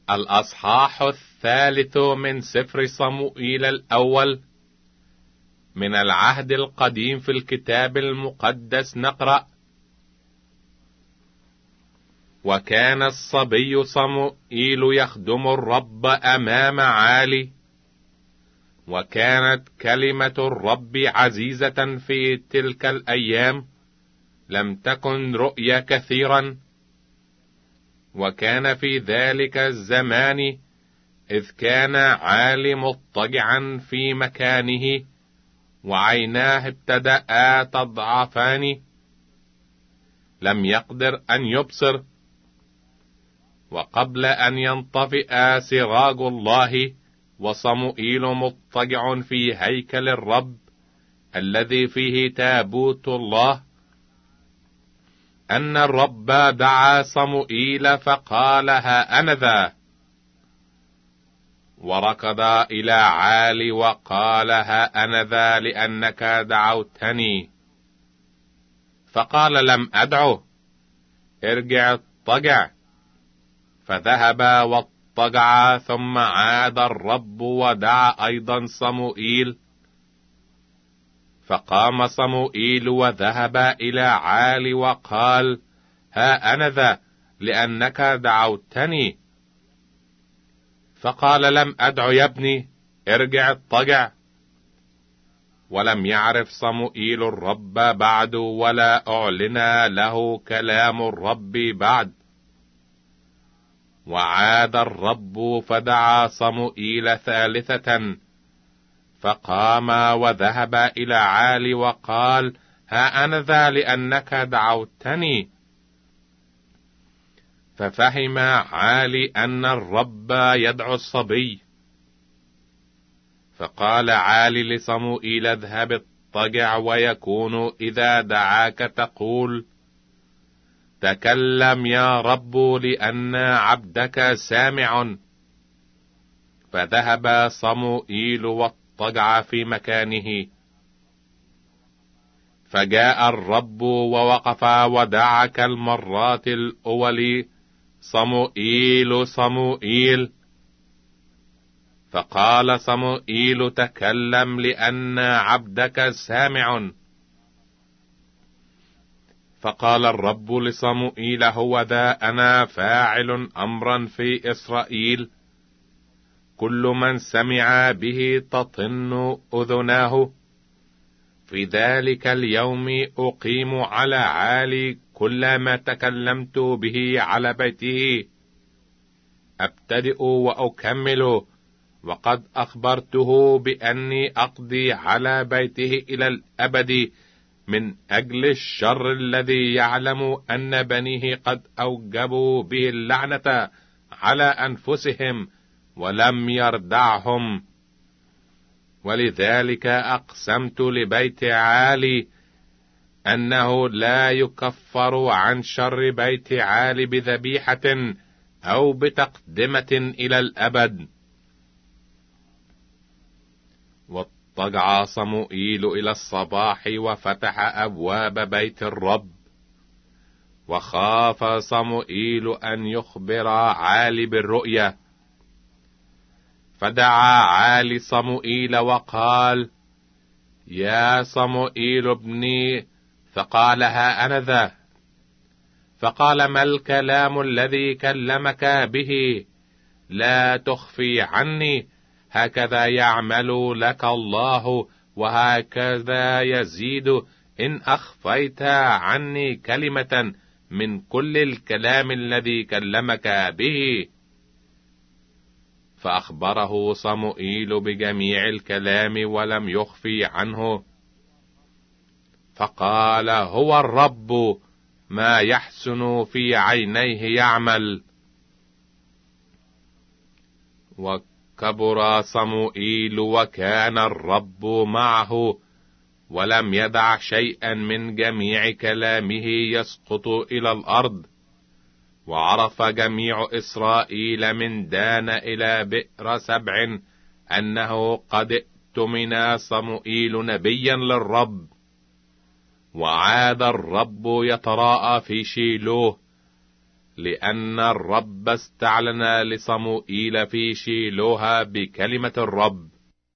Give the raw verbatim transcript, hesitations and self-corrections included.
الأصحاح الثالث من سفر صموئيل الأول. من العهد القديم في الكتاب المقدس نقرأ: وكان الصبي صموئيل يخدم الرب أمام عالي، وكانت كلمة الرب عزيزة في تلك الأيام، لم تكن رؤيا كثيرا. وكان في ذلك الزمان إذ كان عالي مضطجعا في مكانه، وعيناه ابتدأ تضعفان، لم يقدر أن يبصر. وقبل أن ينطفئ سراج الله وصموئيل مضطجع في هيكل الرب الذي فيه تابوت الله، أن الرب دعا صموئيل فقال: ها أنا ذا. وركض إلى عالي وقال: ها أنا ذا لأنك دعوتني. فقال: لم أدعه، ارجع اضطجع. فذهب واضطجع، ثم عاد الرب ودعا أيضا صموئيل. فقام صموئيل وذهب إلى عالي وقال: ها أنا ذا لأنك دعوتني. فقال: لم أدع يا ابني، ارجع اضطجع. ولم يعرف صموئيل الرب بعد، ولا أعلن له كلام الرب بعد. وعاد الرب فدعا صموئيل ثالثة، فقام وذهب إلى عالي وقال: ها أنا ذا لأنك دعوتني. ففهم عالي أن الرب يدعو الصبي. فقال عالي لصموئيل: اذهب اضطجع، ويكون إذا دعاك تقول: تكلم يا رب، لأن عبدك سامع. فذهب صموئيل واضطجع في مكانه. فجاء الرب ووقف ودعا كالمرات الأول: صموئيل صموئيل. فقال صموئيل: تكلم، لأن عبدك سامع. فقال الرب لصموئيل: هو ذا أنا فاعل أمرا في إسرائيل، كل من سمع به تطن أذناه. في ذلك اليوم أقيم على عالي كل ما تكلمت به على بيته، أبتدئ وأكمل. وقد أخبرته بأني أقضي على بيته إلى الأبد، من أجل الشر الذي يعلم أن بنيه قد أوجبوا به اللعنة على أنفسهم ولم يردعهم. ولذلك أقسمت لبيت عالي أنه لا يكفر عن شر بيت عالي بذبيحة أو بتقدمة إلى الأبد. واضطجع صموئيل إلى الصباح وفتح أبواب بيت الرب. وخاف صموئيل أن يخبر عالي بالرؤيا. فدعا عالي صموئيل وقال: يا صموئيل ابني. فقال: ها أنا ذا. فقال: ما الكلام الذي كلمك به؟ لا تخفي عني، هكذا يعمل لك الله، وهكذا يزيد إن أخفيت عني كلمة من كل الكلام الذي كلمك به. فأخبره صموئيل بجميع الكلام ولم يخفي عنه. فقال: هو الرب، ما يحسن في عينيه يعمل. وكبر صموئيل، وكان الرب معه، ولم يدع شيئا من جميع كلامه يسقط إلى الأرض. وعرف جميع إسرائيل من دان إلى بئر سبع أنه قد ائتمن صموئيل نبيا للرب. وعاد الرب يتراءى في شيلوه، لأن الرب استعلن لصموئيل في شيلوها بكلمة الرب